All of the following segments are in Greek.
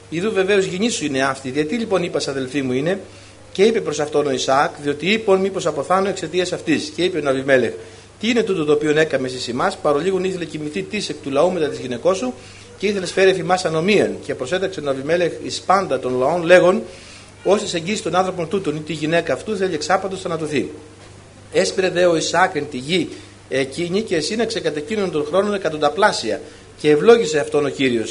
Ιδού βεβαίως γυνή σου είναι αυτή. Γιατί λοιπόν είπα, αδελφή μου είναι, και είπε προς αυτόν ο Ισαάκ, διότι είπον μήπως αποθάνω εξαιτίας αυτής. Και είπε ο Αβιμέλεχ, τι είναι τούτο το οποίο έκαμε εις εμάς, παρολίγων ήθελε κοιμηθεί της εκ του λαού μετά της γυναικός σου, και ήθελε φέρει εφημάς ανομίαν. Και προσέταξε τον Αβιμέλεχ εις πάντα των λαών, λέγον, όσες εγγύσει των άνθρωπων τούτων ή τη γυναίκα αυτού θέλει εξάπαντος θανατωθεί. Έσπηρε δε ο Ισαάκ εν τη γη εκείνη και εσύναξε κατά εκείνον των χρόνων εκατονταπλάσια. Και ευλόγησε αυτόν ο Κύριος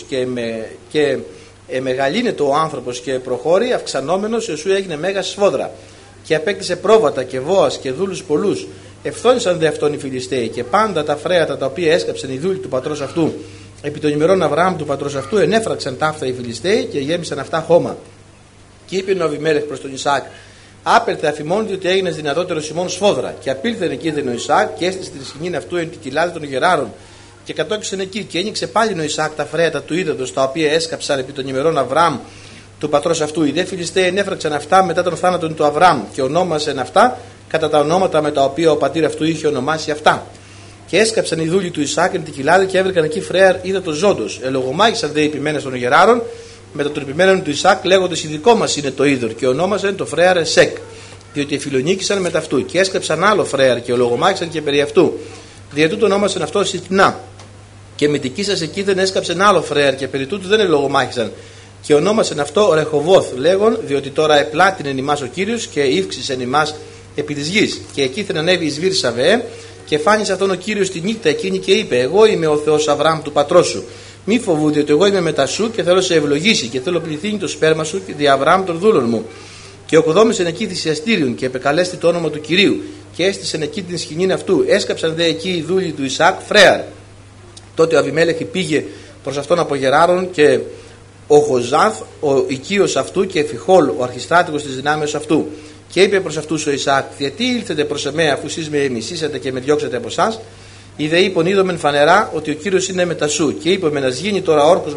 και μεγαλύνεται ο άνθρωπος και προχώρη αυξανόμενος εσού έγινε μέγας σφόδρα. Και απέκτησε πρόβατα και βόας και δούλους πολλούς. Ευθόνησαν δε αυτόν οι Φιλιστέοι και πάντα τα φρέατα τα οποία έσκαψαν οι δούλοι του πατρός αυτού επί των ημερών Αβραάμ του πατρός αυτού ενέφραξαν ταύτα οι Φιλιστέοι και γέμισαν αυτά χώμα. Και είπε ο Αβιμέλεχ προς τον Ισαάκ, άπερθε αφημών διότι έγινε δυνατότερο ημών σφόδρα. Και απήλθεν εκεί ο Ισαάκ και έστησε την σκηνή αυτού εν την κοιλάδα των γεράρων. Και κατόκισαν εκεί και ένιξε πάλι ο Ισαάκ τα φρέατα του ύδατος τα οποία έσκαψαν επί των ημερών Αβραάμ του πατρός αυτού. Οι δε Φιλιστέοι ενέφραξαν αυτά μετά τον θάνατο του Αβραάμ και ονόμασαν αυτά κατά τα ονόματα με τα οποία ο πατήρ αυτού είχε ονομάσει αυτά. Και έσκαψαν οι δούλοι του Ισαάκ εν την κοιλάδα και έβρεκαν εκεί φρέαρ ύδατος ζώντος. Ελογομάγησαν δε οι επιμένες των γεράρων μετά των επιμένων του Ισαάκ λέγοντας η δικό μας είναι το είδωρ και ονόμασαν το φρέαρ Εσεκ, διότι εφιλονίκησαν μετά αυτού. Και έσκαψαν άλλο φρέαρ και ολογομάγησαν και περί αυτού. Δια τούτο ονόμασαν αυτό Σιτνά. Και με δική σας εκεί δεν έσκαψαν άλλο φρέαρ και περί τούτου δεν ελογομάχησαν. Και ονόμασαν αυτό Ρεχοβόθ λέγον, διότι τώρα επλάτην εν ημάς ο Κύριος και ύφξησε εν ημάς επί της γης. Και εκεί θα ανέβει εις Βήρ Σαβεέ και φάνησε αυτόν ο Κύριος τη νύχτα εκείνη και είπε: Εγώ είμαι ο Θεός Αβραάμ του πατρός σου. Μη φοβού, διότι εγώ είμαι μετά σου και θέλω σε ευλογήσει και θέλω πληθύνει το σπέρμα σου και δι' Αβραάμ των δούλων μου. Και οκοδόμησεν εκεί θυσιαστήριον και επεκαλέστη το όνομα του Κυρίου και έστησεν εκεί την σκηνήν αυτού. Έσκαψαν δε εκεί οι δούλοι του Ισαάκ φρέαρ. Τότε ο Αβιμέλεχ πήγε προς αυτόν από Γεράρων και ο Χοζάθ, ο οικείος αυτού, και Φιχόλ, ο αρχιστράτηγος της δυνάμεως αυτού. Και είπε προς αυτούς ο Ισαάκ: Γιατί ήλθετε προς εμέ, αφού εσείς με μισήσατε και με διώξατε από εσάς? Είδε είπον είδομεν φανερά ότι ο Κύριος είναι μετά σου. Και είπε: να γίνει τώρα όρκος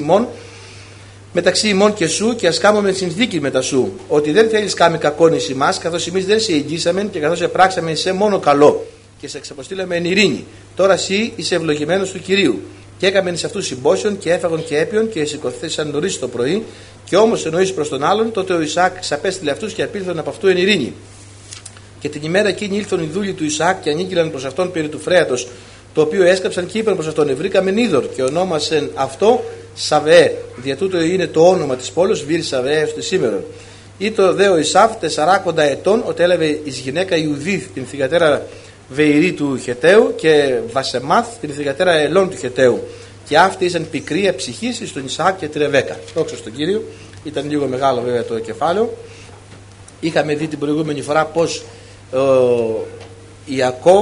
μεταξύ ημών και σου, και ας κάμουμε συνθήκη μετά σου. Ότι δεν θέλεις κάμει κακόν εις ημάς, καθώς εμείς δεν σε εγγύσαμεν και καθώς επράξαμε σε μόνο καλό. Και σε εξαποστήλαμε εν ειρήνη. Τώρα εσύ είσαι ευλογημένος του Κυρίου. Και έκαμεν εις αυτούς συμπόσιον και έφαγον και έπιον και σηκωθήσαν νωρίς το πρωί. Και όμως εννοείς προς τον άλλον, τότε ο Ισαάκ ξαπέστειλε αυτούς και απήλθον από αυτού εν ειρήνη. Και την ημέρα εκείνη ήλθον οι δούλοι του Ισαάκ και ανήγγυλαν προς αυτόν περί του φρέατος, το οποίο έσκαψαν και είπαν προς αυτόν: Ευρήκαμεν είδωρ, και ονόμασεν αυτό Σαβεέ. Δια τούτο είναι το όνομα της πόλης Βήρ Σαβεέ έως τη σήμερον. Ήτο δε ο Ισαύ 40 ετών, ότι έλαβε εις γυναίκα Ιουδίθ την θυγατέρα Βεηρή του Χεταίου και Βασεμάθ την θυγατέρα Ελών του Χεταίου. Και αυτή ήσαν πικρία ψυχής στον Ισαάκ και τη Ρεβέκα. Δόξα στον Κύριο. Ήταν λίγο μεγάλο βέβαια το κεφάλαιο. Είχαμε δει την προηγούμενη φορά πως Ιακώβ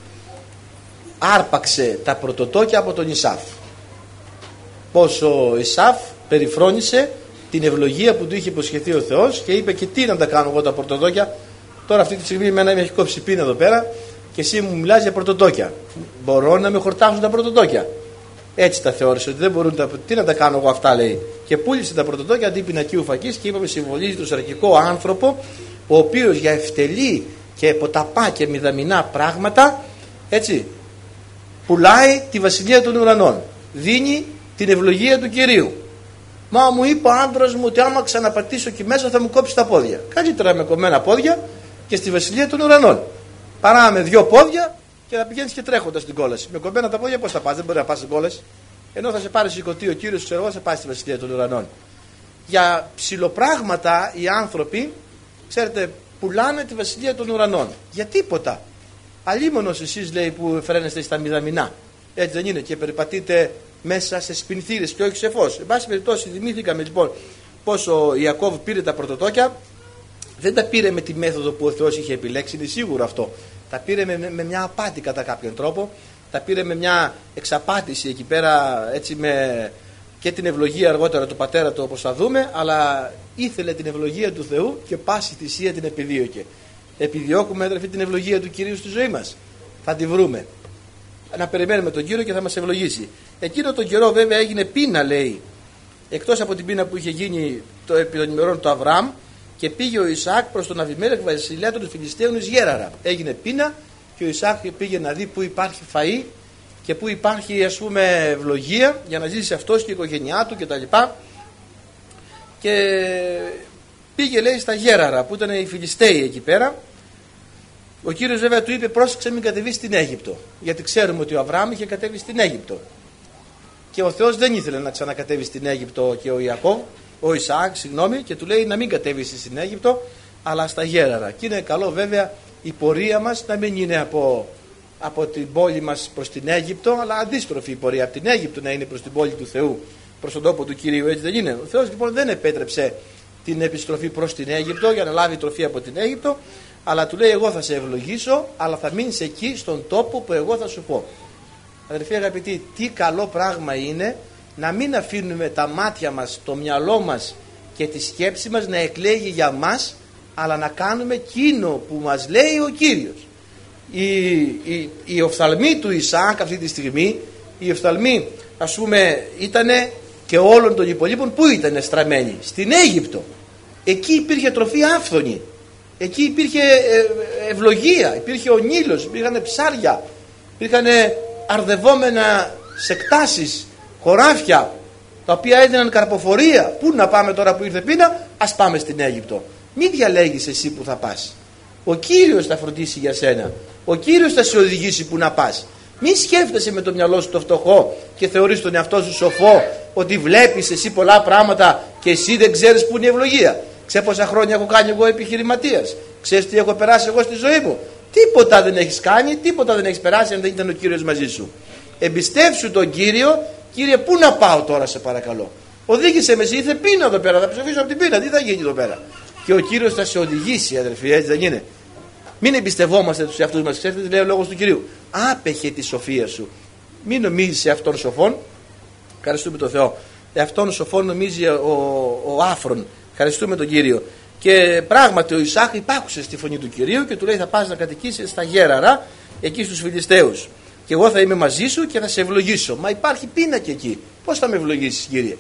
άρπαξε τα πρωτοτόκια από τον Ισαύ. Πως ο Ισαύ περιφρόνησε την ευλογία που του είχε υποσχεθεί ο Θεός και είπε: Και τι να τα κάνω εγώ τα πρωτοτόκια? Τώρα αυτή τη στιγμή εμένα με έχει κόψει πείνα εδώ πέρα και εσύ μου μιλάς για πρωτοτόκια. Μπορώ να με χορτάσουν τα πρωτοτόκια? Έτσι τα θεώρησε, ότι δεν μπορούν τι να τα κάνω εγώ αυτά, λέει. Και πούλησε τα πρωτοτόκια αντί πινακίου φακής και είπαμε συμβολίζει τον σαρκικό άνθρωπο, ο οποίος για ευτελή και ποταπά και μηδαμινά πράγματα, έτσι, πουλάει τη βασιλεία των ουρανών. Δίνει την ευλογία του Κυρίου. Μα μου είπε ο άντρας μου ότι άμα ξαναπατήσω εκεί μέσα θα μου κόψει τα πόδια. Καλύτερα με κομμένα πόδια και στη βασιλεία των ουρανών. Παρά με 2 πόδια και να πηγαίνεις και τρέχοντας στην κόλαση. Με κομμένα τα πόδια πώς θα πας? Δεν μπορεί να πας στην κόλαση. Ενώ θα σε πάρει σηκωτή ο Κύριος, ξέρω εγώ, θα πάει στη βασιλεία των ουρανών. Για ψιλοπράγματα οι άνθρωποι, ξέρετε, πουλάνε τη βασιλεία των ουρανών. Για τίποτα. Αλίμονος εσείς, λέει, που φρένεστε στα μηδαμινά. Έτσι δεν είναι? Και περιπατείτε μέσα σε σπινθήρες και όχι σε φως. Εν πάση περιπτώσει, θυμήθηκαμε λοιπόν πως ο Ιακώβ πήρε τα πρωτοτόκια. Δεν τα πήρε με τη μέθοδο που ο Θεός είχε επιλέξει, είναι σίγουρο αυτό. Τα πήρε με μια απάτη κατά κάποιον τρόπο. Τα πήρε με μια εξαπάτηση εκεί πέρα, έτσι, με και την ευλογία αργότερα του πατέρα του, όπως θα δούμε, αλλά ήθελε την ευλογία του Θεού και πάση θυσία την επιδίωκε. Επιδιώκουμε, αδερφοί, την ευλογία του Κυρίου στη ζωή μας? Θα τη βρούμε. Να περιμένουμε τον Κύριο και θα μας ευλογήσει. Εκείνο τον καιρό βέβαια έγινε πείνα, λέει, εκτός από την πείνα που είχε γίνει επί των ημερών του Αβραάμ, και πήγε ο Ισαάκ προς τον Αβιμέλεχ βασιλιά των Φιλιστέων εις Γέραρα. Έγινε πείνα και ο Ισαάκ πήγε να δει πού υπάρχει φαΐ και πού υπάρχει, ας πούμε, ευλογία για να ζήσει αυτός και η οικογένειά του κτλ. και πήγε, λέει, στα Γέραρα που ήταν οι Φιλιστέοι εκεί πέρα. Ο Κύριος βέβαια του είπε, πρόσεξε μην κατεβείς στην Αίγυπτο, γιατί ξέρουμε ότι ο Αβραάμ είχε κατέβει στην Αίγυπτο και ο Θεός δεν ήθελε να ξανακατέβει στην Αίγυπτο και ο Ισαάκ, και του λέει να μην κατέβεις στην Αίγυπτο αλλά στα Γέραρα. Και είναι καλό βέβαια η πορεία μας να μην είναι από την πόλη μας προς την Αίγυπτο, αλλά αντίστροφη η πορεία, από την Αίγυπτο να είναι προς την πόλη του Θεού, προς τον τόπο του Κυρίου, έτσι δεν είναι? Ο Θεός λοιπόν δεν επέτρεψε την επιστροφή προς την Αίγυπτο για να λάβει τροφή από την Αίγυπτο, αλλά του λέει, εγώ θα σε ευλογήσω, αλλά θα μείνεις εκεί στον τόπο που εγώ θα σου πω. Αδερφοί αγαπητοί, τι καλό πράγμα είναι να μην αφήνουμε τα μάτια μας, το μυαλό μας και τη σκέψη μας να εκλέγει για μας, αλλά να κάνουμε εκείνο που μας λέει ο Κύριος. Οι οφθαλμοί του Ισαάκ αυτή τη στιγμή, οι οφθαλμοί ας πούμε ήτανε και όλων των υπολείπων, πού ήτανε στραμμένοι? Στην Αίγυπτο. Εκεί υπήρχε τροφή άφθονη, εκεί υπήρχε ευλογία, υπήρχε ο Νείλος, υπήρχαν ψάρια, υπήρχαν αρδευόμενα σε κτάσεις, χωράφια τα οποία έδιναν καρποφορία. Πού να πάμε τώρα που ήρθε πείνα? Ας πάμε στην Αίγυπτο. Μην διαλέγεις εσύ που θα πας. Ο Κύριος θα φροντίσει για σένα. Ο Κύριος θα σε οδηγήσει που να πας. Μην σκέφτεσαι με το μυαλό σου το φτωχό και θεωρείς τον εαυτό σου σοφό, ότι βλέπεις εσύ πολλά πράγματα και εσύ δεν ξέρεις που είναι η ευλογία. Ξέρεις πόσα χρόνια έχω κάνει εγώ επιχειρηματίας? Ξέρεις τι έχω περάσει εγώ στη ζωή μου? Τίποτα δεν έχεις κάνει, τίποτα δεν έχεις περάσει αν δεν ήταν ο Κύριος μαζί σου. Εμπιστεύσου τον Κύριο. Κύριε, πού να πάω τώρα, σε παρακαλώ? Οδήγησε με, εσύ ήρθε πείνα εδώ πέρα, θα ψοφήσω από την πείνα, τι θα γίνει εδώ πέρα? Και ο Κύριος θα σε οδηγήσει, αδερφοί, έτσι δεν είναι? Μην εμπιστευόμαστε τους εαυτούς μας. Ξέρετε τι λέει ο λόγος του Κυρίου? Άπεχε τη σοφία σου. Μην νομίζεις σε αυτόν σοφόν. Ευχαριστούμε τον Θεό. Αυτόν σοφόν νομίζει ο άφρον. Ευχαριστούμε τον Κύριο. Και πράγματι ο Ισαάκ υπάκουσε στη φωνή του Κυρίου και του λέει, θα πας να κατοικήσεις στα Γέραρα, εκεί στους Φιλιστέους. Και εγώ θα είμαι μαζί σου και θα σε ευλογήσω. Μα υπάρχει πείνα και εκεί. Πώς θα με ευλογήσεις, Κύριε?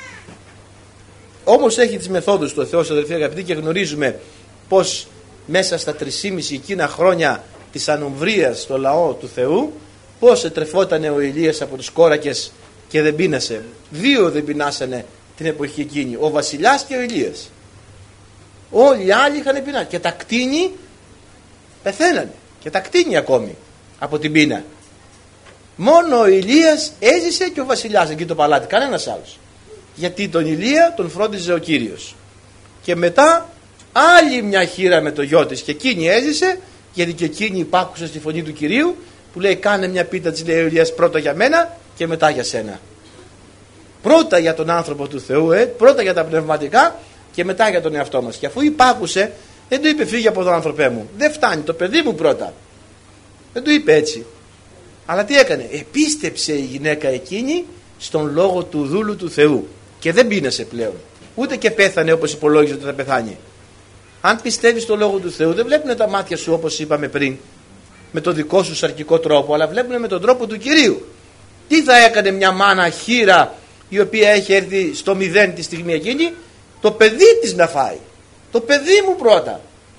Όμως έχει τις μεθόδους του ο Θεός, αδελφοί αγαπητοί, και γνωρίζουμε πως μέσα στα 3,5 εκείνα χρόνια της ανομβρίας στο λαό του Θεού, πως ετρεφότανε ο Ηλίας από τους κόρακες και δεν πείνασε. 2 δεν πεινάσανε την εποχή εκείνη, ο βασιλιάς και ο Ηλίας. Όλοι οι άλλοι είχαν πεινάσει και τα κτήνη πεθαίνανε, και τα κτήνη ακόμη από την πείνα. Μόνο ο Ηλίας έζησε και ο βασιλιάς εκεί το παλάτι, κανένας άλλος. Γιατί τον Ηλία τον φρόντιζε ο Κύριος. Και μετά άλλη μια χείρα με το γιο της, και εκείνη έζησε, γιατί και εκείνη υπάκουσε στη φωνή του Κυρίου που λέει, κάνε μια πίτα, της λέει ο Ηλίας, πρώτα για μένα και μετά για σένα. Πρώτα για τον άνθρωπο του Θεού, πρώτα για τα πνευματικά και μετά για τον εαυτό μας. Και αφού υπάκουσε, δεν του είπε, φύγε από εδώ άνθρωπέ μου, δεν φτάνει, το παιδί μου πρώτα. Δεν του είπε έτσι. Αλλά τι έκανε? Επίστεψε η γυναίκα εκείνη στον λόγο του δούλου του Θεού και δεν πείνασε πλέον. Ούτε και πέθανε όπως υπολόγιζε ότι θα πεθάνει. Αν πιστεύεις στον λόγο του Θεού, δεν βλέπουν τα μάτια σου, όπως είπαμε πριν, με το δικό σου σαρκικό τρόπο, αλλά βλέπουν με τον τρόπο του Κυρίου. Τι θα έκανε μια μάνα χείρα η οποία έχει έρθει στο 0 τη στιγμή εκείνη? Το παιδί της να φάει. Το παιδί μου πρώτα.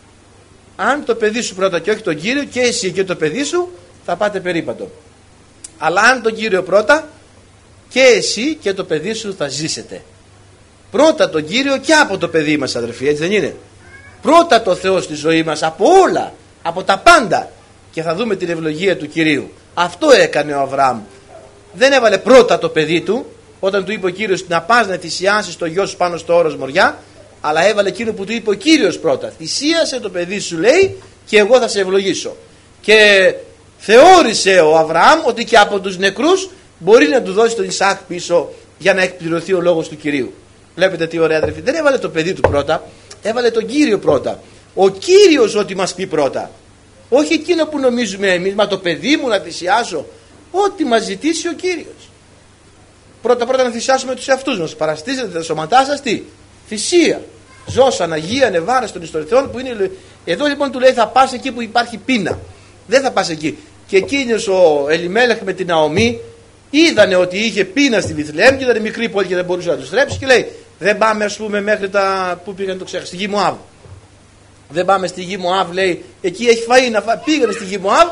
Αν το παιδί σου πρώτα και όχι τον Κύριο, και εσύ και το παιδί σου θα πάτε περίπατο. Αλλά αν τον Κύριο πρώτα, και εσύ και το παιδί σου θα ζήσετε. Πρώτα τον Κύριο και από το παιδί μας, αδερφοί, έτσι δεν είναι? Πρώτα το Θεό στη ζωή μας, από όλα, από τα πάντα, και θα δούμε την ευλογία του Κυρίου. Αυτό έκανε ο Αβραάμ. Δεν έβαλε πρώτα το παιδί του, όταν του είπε ο Κύριος να πας να θυσιάσεις το γιο σου πάνω στο όρος μοριά, αλλά έβαλε εκείνο που του είπε ο Κύριος πρώτα. Θυσίασε το παιδί σου, λέει, και εγώ θα σε ευλογήσω. Και θεώρησε ο Αβραάμ ότι και από τους νεκρούς μπορεί να του δώσει τον Ισαάκ πίσω για να εκπληρωθεί ο λόγος του Κυρίου. Βλέπετε τι ωραία, αδερφοί. Δεν έβαλε το παιδί του πρώτα, έβαλε τον Κύριο πρώτα. Ο Κύριος ό,τι μας πει πρώτα. Όχι εκείνο που νομίζουμε εμείς, μα το παιδί μου να θυσιάσω. Ό,τι μας ζητήσει ο Κύριος. Πρώτα να θυσιάσουμε τους εαυτούς μας. Παραστήσετε τα σώματά σας, τι? Θυσία. Ζώσαν Αγία Νεβάρα των Ιστορυθρών που είναι. Εδώ λοιπόν του λέει, θα πας εκεί που υπάρχει πείνα. Δεν θα πας εκεί. Και εκείνος ο Ελιμέλεχ με την Ναομή είδανε ότι είχε πείνα στη Βιθλεέμ και ήταν μικρή πόλη και δεν μπορούσε να τους στρέψει, και λέει, δεν πάμε, ας πούμε, μέχρι τα. Πού πήγαν, το ξέχασα, στη γη Μωάβ. Δεν πάμε στη γη Μωάβ, λέει, εκεί έχει φαΐ να φάει. Πήγανε στη γη Μωάβ,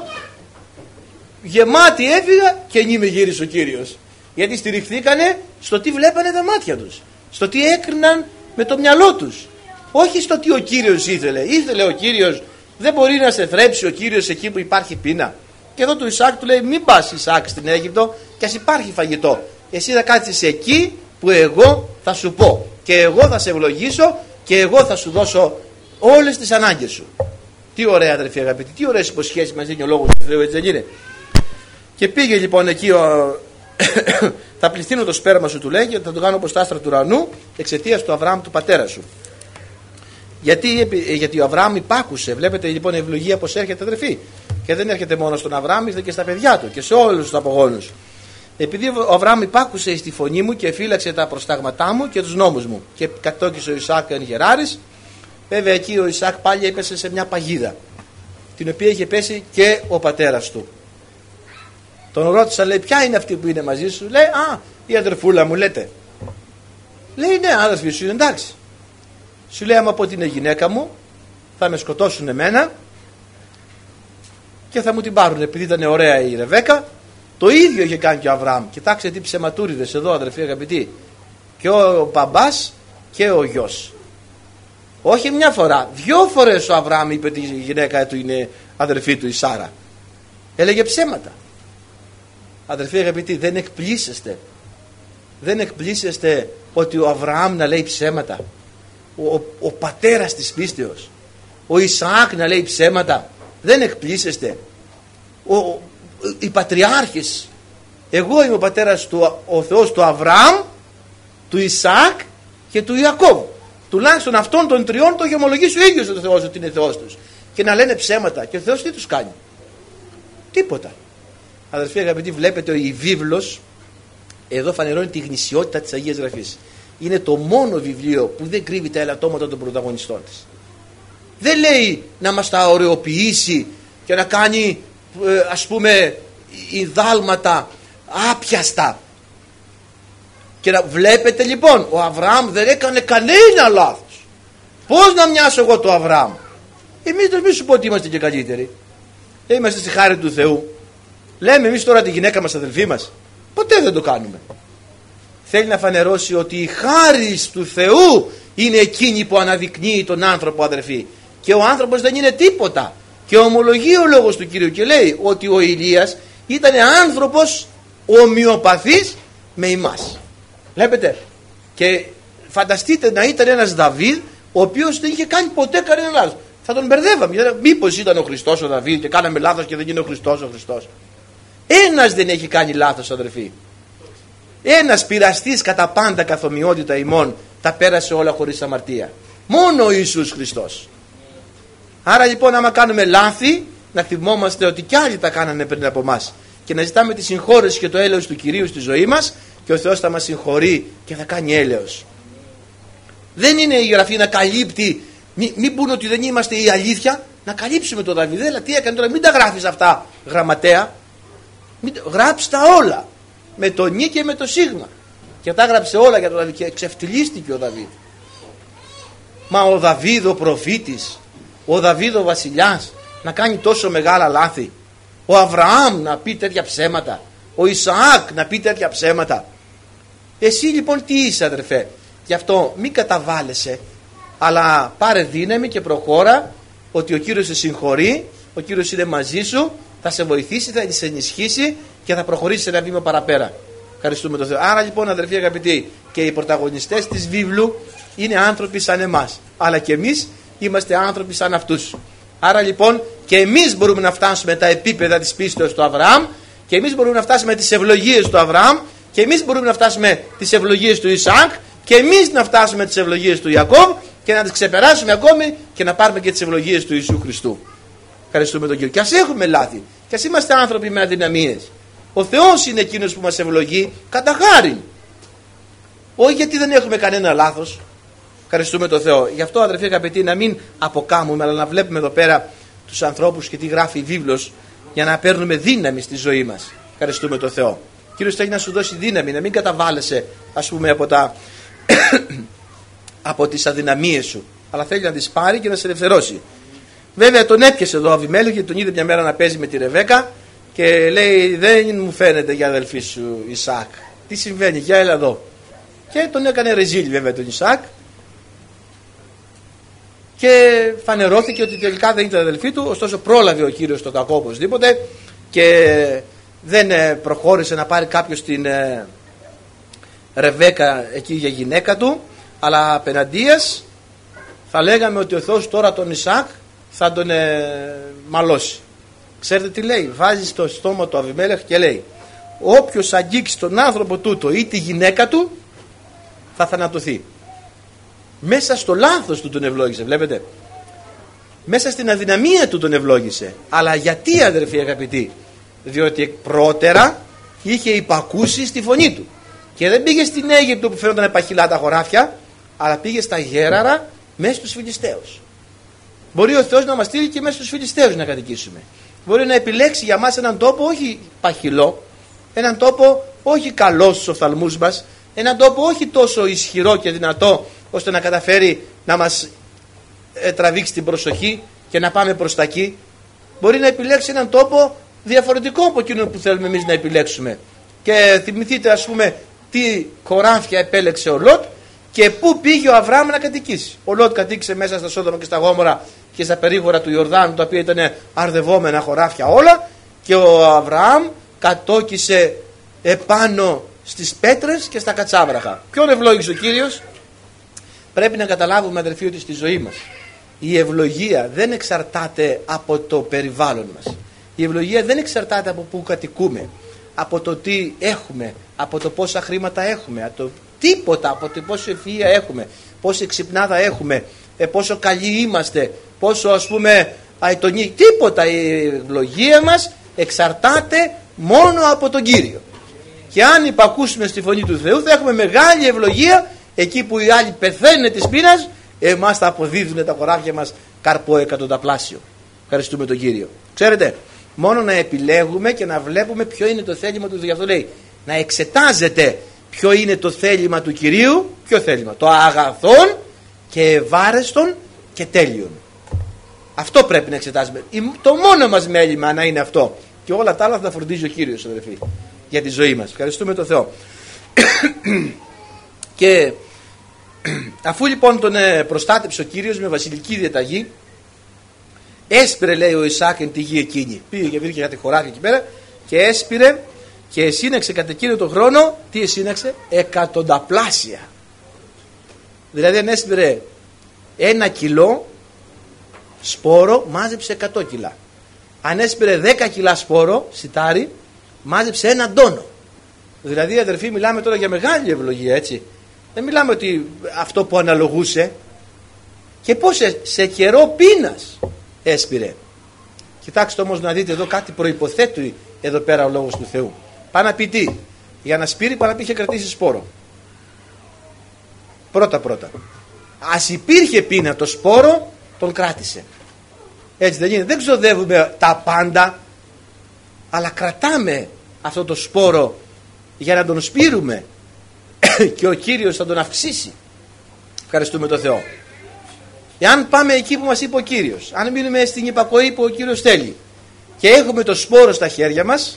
γεμάτη έφυγα και εκεί με γύρισε ο Κύριος. Γιατί στηριχθήκανε στο τι βλέπανε τα μάτια τους, στο τι έκριναν με το μυαλό τους. Όχι στο τι ο Κύριος ήθελε. Ήθελε ο Κύριος, δεν μπορεί να σε θρέψει ο Κύριος εκεί που υπάρχει πείνα. Και εδώ του Ισαάκ του λέει: μην πας, Ισαάκ, στην Αίγυπτο, και ας υπάρχει φαγητό. Εσύ θα κάτσεις εκεί που εγώ θα σου πω. Και εγώ θα σε ευλογήσω και εγώ θα σου δώσω όλες τις ανάγκες σου. Τι ωραία, αδερφοί αγαπητοί, τι ωραίες υποσχέσεις μας δίνει ο λόγος του Θεού, έτσι δεν είναι? Και πήγε λοιπόν εκεί θα πληθύνω το σπέρμα σου, του λέει, και θα το κάνω όπως τα άστρα του ουρανού, εξαιτίας του Αβραάμ του πατέρα σου. Γιατί ο Αβραάμ υπάκουσε. Βλέπετε λοιπόν η ευλογία πως έρχεται, αδερφοί. Και δεν έρχεται μόνο στον Αβραάμ, ήρθε και στα παιδιά του και σε όλους τους απογόνους. Επειδή ο Αβραάμ υπάκουσε στη φωνή μου και φύλαξε τα προστάγματά μου και τους νόμους μου. Και κατόκισε ο Ισαάκ εν γεράρης. Βέβαια εκεί ο Ισαάκ πάλι έπεσε σε μια παγίδα, την οποία είχε πέσει και ο πατέρας του. Τον ρώτησα, λέει, ποια είναι αυτή που είναι μαζί σου? Λέει, α, η αδερφούλα μου, λέτε. Λέει, ναι, αδερφή σου είναι, εντάξει. Σου λέει, άμα πω ότι είναι γυναίκα μου, θα με σκοτώσουν εμένα και θα μου την πάρουν, επειδή ήταν ωραία η Ρεβέκα. Το ίδιο είχε κάνει και ο Αβραάμ. Κοιτάξτε τι ψεματούριδες εδώ, αδερφοί αγαπητοί. Και ο μπαμπάς και ο γιος. Όχι μια φορά, 2 φορές ο Αβραάμ είπε ότι η γυναίκα του είναι αδερφή του η Σάρα. Έλεγε ψέματα. Αδερφοί αγαπητοί, δεν εκπλήσεστε. Δεν εκπλήσεστε ότι ο Αβραάμ να λέει ψέματα. Ο πατέρας της πίστεως, ο Ισαάκ να λέει ψέματα. Δεν εκπλήσεστε. Οι πατριάρχες. Εγώ είμαι ο πατέρας του, ο Θεός του Αβραάμ, του Ισαάκ και του Ιακώβ. Τουλάχιστον αυτών των 3 το έχει ομολογήσει ο ίδιος ο Θεός ότι είναι Θεός τους. Και να λένε ψέματα. Και ο Θεός τι τους κάνει? Τίποτα. Αδερφοί αγαπητοί, βλέπετε η βίβλος εδώ φανερώνει τη γνησιότητα της Αγίας Γραφής. Είναι το μόνο βιβλίο που δεν κρύβει τα ελαττώματα των πρωταγωνιστών της. Δεν λέει να μας τα ωρεοποιήσει και να κάνει ας πούμε ιδάλματα άπιαστα. Και να βλέπετε λοιπόν, ο Αβραάμ δεν έκανε κανένα λάθος. Πώς να μοιάσω εγώ το Αβραάμ? Εμείς δεν μη σου πω ότι είμαστε και καλύτεροι. Είμαστε στη χάρη του Θεού. Λέμε εμείς τώρα τη γυναίκα μας αδελφή μας? Ποτέ δεν το κάνουμε. Θέλει να φανερώσει ότι η χάρη του Θεού είναι εκείνη που αναδεικνύει τον άνθρωπο, αδελφοί. Και ο άνθρωπος δεν είναι τίποτα. Και ομολογεί ο λόγος του Κυρίου και λέει ότι ο Ηλίας ήταν άνθρωπος ομοιοπαθής με εμάς. Βλέπετε. Και φανταστείτε να ήταν ένας Δαβίδ, ο οποίος δεν είχε κάνει ποτέ κανένα λάθος. Θα τον μπερδεύαμε. Μήπως ήταν ο Χριστός ο Δαβίδ και κάναμε λάθος και δεν είναι ο Χριστός ο Χριστός? Ένας δεν έχει κάνει λάθος, αδερφοί. Ένας πειραστής κατά πάντα καθομοιότητα ημών τα πέρασε όλα χωρίς αμαρτία. Μόνο ο Ιησούς Χριστός. Άρα λοιπόν, άμα κάνουμε λάθη, να θυμόμαστε ότι κι άλλοι τα κάνανε πριν από εμάς και να ζητάμε τη συγχώρεση και το έλεος του Κυρίου στη ζωή μας, και ο Θεός θα μας συγχωρεί και θα κάνει έλεος. Δεν είναι η Γραφή να καλύπτει, μην πούν ότι δεν είμαστε η αλήθεια, να καλύψουμε τον Δαβίδ. Αλλά τι έκανε τώρα? Μην τα γράφεις αυτά, γραμματέα. Γράψει τα όλα με το νι και με το σίγμα. Και τα γράψε όλα για τον Δαβίδ και εξευτυλίστηκε ο Δαβίδ. Μα ο Δαβίδ ο προφήτης, ο Δαβίδ ο βασιλιάς, να κάνει τόσο μεγάλα λάθη? Ο Αβραάμ να πει τέτοια ψέματα? Ο Ισαάκ να πει τέτοια ψέματα? Εσύ λοιπόν τι είσαι, αδερφέ? Γι' αυτό μην καταβάλλεσαι, αλλά πάρε δύναμη και προχώρα, ότι ο Κύριος σε συγχωρεί, ο Κύριος είναι μαζί σου, θα σε βοηθήσει, θα σε ενισχύσει και θα προχωρήσει ένα βήμα παραπέρα. Ευχαριστούμε τον Θεό. Άρα λοιπόν, αδερφοί αγαπητοί, και οι πρωταγωνιστές της βίβλου είναι άνθρωποι σαν εμάς, αλλά και εμείς είμαστε άνθρωποι σαν αυτούς. Άρα λοιπόν και εμείς μπορούμε να φτάσουμε τα επίπεδα της πίστεως του Αβραάμ, και εμείς μπορούμε να φτάσουμε τις ευλογίες του Αβραάμ, και εμείς μπορούμε να φτάσουμε τις ευλογίες του Ισαάκ, και εμείς να φτάσουμε τις ευλογίες του Ιακώβ και να τις ξεπεράσουμε ακόμη και να πάρουμε και τις ευλογίες του Ιησού Χριστού. Ευχαριστούμε τον Κύριο. Και ας έχουμε λάθη, και ας είμαστε άνθρωποι με αδυναμίες, ο Θεός είναι εκείνος που μας ευλογεί κατά χάριν, όχι γιατί δεν έχουμε κανένα λάθος. Ευχαριστούμε τον Θεό. Γι' αυτό, αδερφοί αγαπητοί, να μην αποκάμουμε, αλλά να βλέπουμε εδώ πέρα τους ανθρώπους και τι γράφει η βίβλος, για να παίρνουμε δύναμη στη ζωή μας. Ευχαριστούμε τον Θεό. Ο Κύριος θέλει να σου δώσει δύναμη, να μην καταβάλλεσαι, ας πούμε, από τις αδυναμίες σου, αλλά θέλει να τις πάρει και να σε ελευθερώσει. Βέβαια τον έπιασε εδώ ο Αβιμέλεχ και τον είδε μια μέρα να παίζει με τη Ρεβέκα και λέει: δεν μου φαίνεται για αδελφή σου Ισαάκ. Τι συμβαίνει, για έλα εδώ. Και τον έκανε ρεζίλ βέβαια τον Ισαάκ, και φανερώθηκε ότι τελικά δεν ήταν αδελφή του. Ωστόσο πρόλαβε ο Κύριος το κακό οπωσδήποτε και δεν προχώρησε να πάρει κάποιος την Ρεβέκα εκεί για γυναίκα του, αλλά απέναντίας θα λέγαμε ότι ο Θεός τώρα τον Ισαάκ θα τον μαλώσει. Ξέρετε τι λέει? Βάζει στο στόμα του Αβιμέλεχ και λέει: όποιος αγγίξει τον άνθρωπο τούτο ή τη γυναίκα του θα θανατωθεί. Μέσα στο λάθος του τον ευλόγησε, βλέπετε. Μέσα στην αδυναμία του τον ευλόγησε. Αλλά γιατί, αδερφοί αγαπητοί? Διότι πρώτερα είχε υπακούσει στη φωνή του. Και δεν πήγε στην Αίγυπτο που φαίνονταν παχυλά τα χωράφια, αλλά πήγε στα Γέραρα μέσα στους Φιλιστέους. Μπορεί ο Θεός να μας στείλει και μέσα στους Φιλιστέους να κατοικήσουμε. Μπορεί να επιλέξει για μας έναν τόπο όχι παχυλό, έναν τόπο όχι καλό στους οφθαλμούς μας, έναν τόπο όχι τόσο ισχυρό και δυνατό ώστε να καταφέρει να μας τραβήξει την προσοχή και να πάμε προς τα εκεί. Μπορεί να επιλέξει έναν τόπο διαφορετικό από εκείνο που θέλουμε εμείς να επιλέξουμε. Και θυμηθείτε, ας πούμε, τι χωράφια επέλεξε ο Λότ και πού πήγε ο Αβραάμ να κατοικήσει. Ο Λότ κατοίκησε μέσα στα Σόδομα και στα Γόμορα και στα περίγωρα του Ιορδάνου, τα οποία ήταν αρδευόμενα χωράφια όλα, και ο Αβραάμ κατόκισε επάνω στις πέτρες και στα κατσάβραχα. Ποιον ευλόγησε ο Κύριος? Πρέπει να καταλάβουμε, αδερφοί, ότι στη ζωή μας η ευλογία δεν εξαρτάται από το περιβάλλον μας. Η ευλογία δεν εξαρτάται από πού κατοικούμε, από το τι έχουμε, από το πόσα χρήματα έχουμε, από το τίποτα, από το πόση ευφυΐα έχουμε, πόση ξυπνάδα έχουμε, πόσο καλοί είμαστε, πόσο, ας πούμε, αητονοί. Τίποτα. Η ευλογία μας εξαρτάται μόνο από τον Κύριο. Και αν υπακούσουμε στη φωνή του Θεού, θα έχουμε μεγάλη ευλογία. Εκεί που οι άλλοι πεθαίνουν της πείνας, εμάς θα αποδίδουν τα χωράφια μας καρπό εκατονταπλάσιο. Ευχαριστούμε τον Κύριο. Ξέρετε, μόνο να επιλέγουμε και να βλέπουμε ποιο είναι το θέλημα του. Γι' αυτό λέει να εξετάζετε ποιο είναι το θέλημα του Κυρίου. Ποιο θέλημα? Το αγαθόν και ευάρεστον και τέλειον. Αυτό πρέπει να εξετάζουμε. Το μόνο μας μέλημα να είναι αυτό. Και όλα τα άλλα θα τα φροντίζει ο Κύριος, αδερφοί, για τη ζωή μας. Ευχαριστούμε τον Θεό. Και αφού λοιπόν τον προστάτεψε ο Κύριος με βασιλική διαταγή, έσπηρε, λέει, ο Ισαάκ εν τη γη εκείνη. Πήγε και βρήκε κάτι χωράφι εκεί πέρα και έσπηρε και εσύναξε κατά εκείνο τον χρόνο. Τι εσύναξε? Εκατονταπλάσια. Δηλαδή αν έσπηρε 1 κιλό σπόρο, μάζεψε 100 κιλά. Αν έσπηρε 10 κιλά σπόρο, σιτάρι, μάζεψε 1 τόνο. Δηλαδή, αδερφοί, μιλάμε τώρα για μεγάλη ευλογία, έτσι. Δεν μιλάμε ότι αυτό που αναλογούσε. Και πώς σε καιρό πείνας έσπηρε. Κοιτάξτε όμως να δείτε εδώ κάτι προϋποθέτει εδώ πέρα ο λόγος του Θεού. Πάει να πει τι? Για να σπείρει, πάει να πει είχε κρατήσει σπόρο. Πρώτα. Ας υπήρχε πείνα, το σπόρο τον κράτησε. Έτσι δεν είναι? Δεν ξοδεύουμε τα πάντα, αλλά κρατάμε αυτό το σπόρο για να τον σπείρουμε και ο Κύριος θα τον αυξήσει. Ευχαριστούμε τον Θεό. Εάν πάμε εκεί που μας είπε ο Κύριος, αν μείνουμε στην υπακοή που ο Κύριος θέλει και έχουμε το σπόρο στα χέρια μας,